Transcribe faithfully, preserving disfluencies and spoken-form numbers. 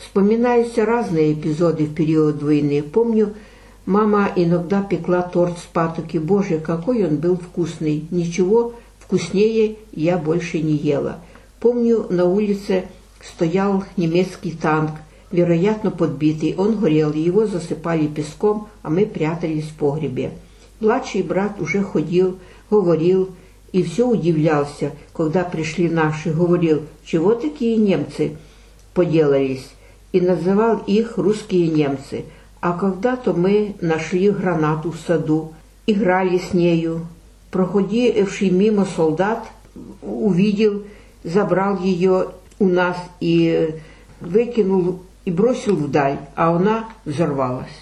Вспоминаются разные эпизоды в период войны. Помню, мама иногда пекла торт с патоки. Боже, какой он был вкусный! Ничего вкуснее я больше не ела. Помню, на улице стоял немецкий танк, вероятно, подбитый. Он горел, его засыпали песком, а мы прятались в погребе. Младший брат уже ходил, говорил и все удивлялся, когда пришли наши. Говорил, чего такие немцы поделались, и называл их русские немцы. А когда-то мы нашли гранату в саду, играли с нею. Проходивший мимо солдат увидел, забрал ее у нас и выкинул и бросил вдаль, а она взорвалась.